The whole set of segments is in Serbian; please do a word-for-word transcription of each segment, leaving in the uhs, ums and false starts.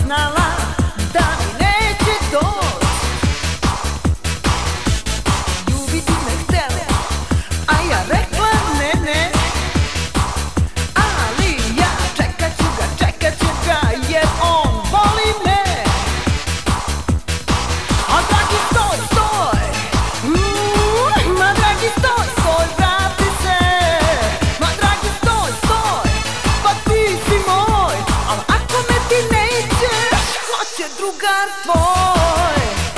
znala da mi neće doć. Ljubiti me htela, a ja rekla ne, ne. Ali ja čekat ću ga, čekat ću ga, jer on voli me. A dragi stoj, stoj, mm, ma dragi stoj, stoj, vrati se. Ma dragi stoj, stoj, pa ti si moj. Al ako me ti nećeš, hoće drugar tvoj.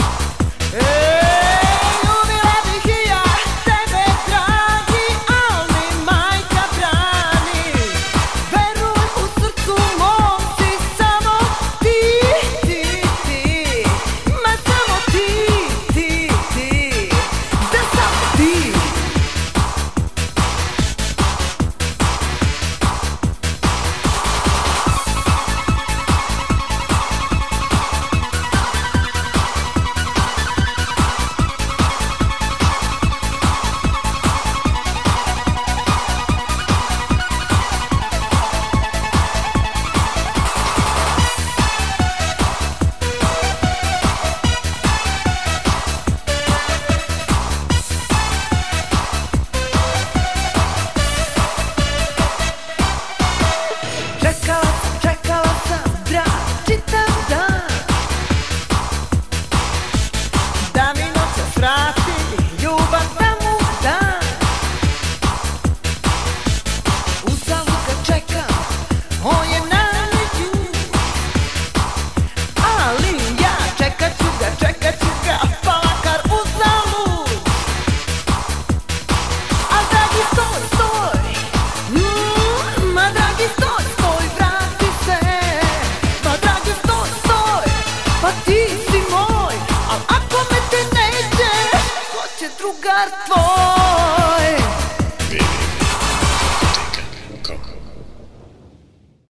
Ej, ljubila bih i ja tebe, dragi, al mi majka brani. Veruj, u srcu mom si samo ti, ti, ti. Ma samo ti, ti, ti. Da samo ti. Čekala sam, čekala sam, drag, čitav dan, da mi noćas vrati ljubav da mu dam. Uzalud ga čekam, on je najmeđu, ali ja čekat ću ga, čekat ću ga, pa makar uzalud. A dragi stoj, stoj, mm, ma dragi stoj, stoj, vrati se. Ma dragi stoj, stoj, pa ti si moj. Al ako me ti nećeš, hoće drugar tvoj.